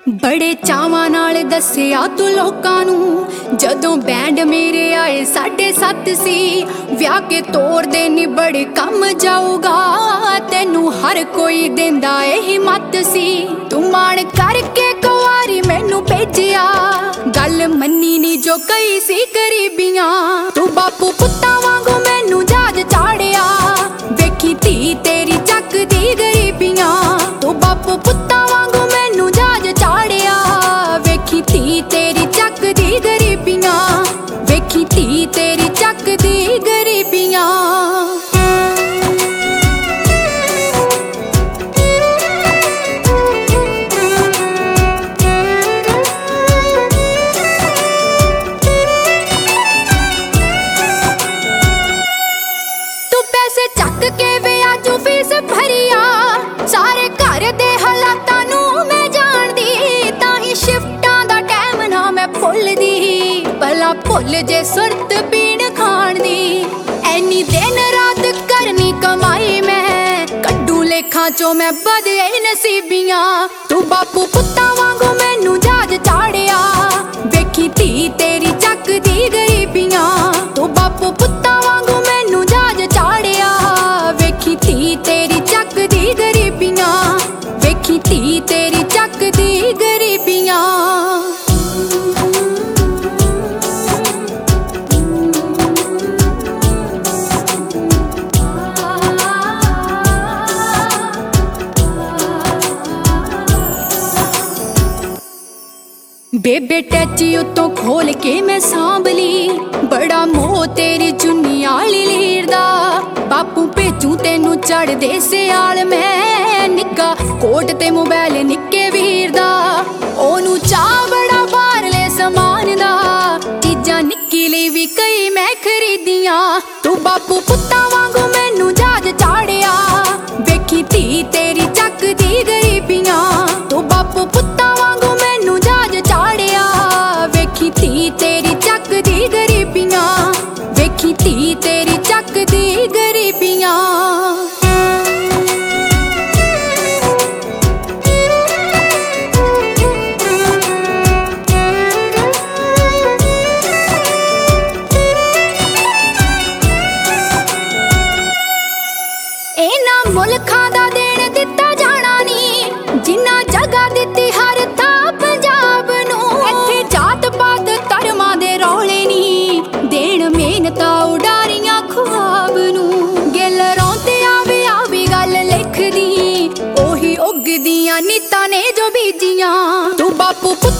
बड़े चावां नाल दस्सिया तू लोकां नू जदों बैंड मेरे आए 7:30 सी व्याह के तोर दे नी बड़े कम जाऊगा तेनू हर कोई देंदा ए हिम्मत सी तू मान करके कुवारी मैनू भेजिया गल मन्नी नी जो कई सी गरीबियां तू बापू पुत्तां वांगू मैनू जाज चाड़िया वेखी धी तेरी चकदी गरीबियां तू बापू पुत्तां वांगू मैनू जाज चाड़िया वेखी धी तेरी चकदी गरीबियां वेखी धी तेरी चकदी गरीबियां। चक के वे आजू फीस भरिया सारे घर दे हालातां नू मैं जानदी ताही शिफ्टां दा टाइम ना मैं भुलदी भला भुल जे सुरत पीण खाण दी ऐनी दिन रात करनी कमाई मैं कड्डू लेखां चो मैं बदे नसीबियां तू बापू पुत्तां वांगू मैनू जाज चाड़िया वेखी धी तेरी चकदी गरीबियां तू बापू पुत्तां वांगू मैनू जाज चाड़िया वेखी धी तेरी चकदी गरीबियां वेखी धी तेरी चकदी गरीबियां। बेबे टैची उतों खोल के मैं सांभली बड़ा मोह तेरी चुन्नी आली लीर दा बापू भेजू तेनू चढ़ दे सियाल मैं निक्का कोट ते मोबाइल निक्के वीर दा ओनू चाह बड़ा बाहरले समान दा चीजां निक्की लई भी कई मैं खरीदियां तू बापू पुत्तां वांगू मैनू जाज चाड़िया वेखी धी तेरी चकदी गरीबियां तू बापू पुत्तां वांगू मैनू जाज चाड़िया वेखी धी तेरी चकदी गरीबियां वेखी धी तेरी चकदी गरीबियां। इन्हां मुल्खां दा देण दित्ता जाना नी जिन्ना जगह दित्ती हर थां पंजाब नू इत्थे जात पात धर्मां दे रौले नी देण मेहनतां उडारियां ख्वाब नू गिल रौंदे आवी गल लिखदी ओही उगदियां नीतां ने जो बीजियां तू बापू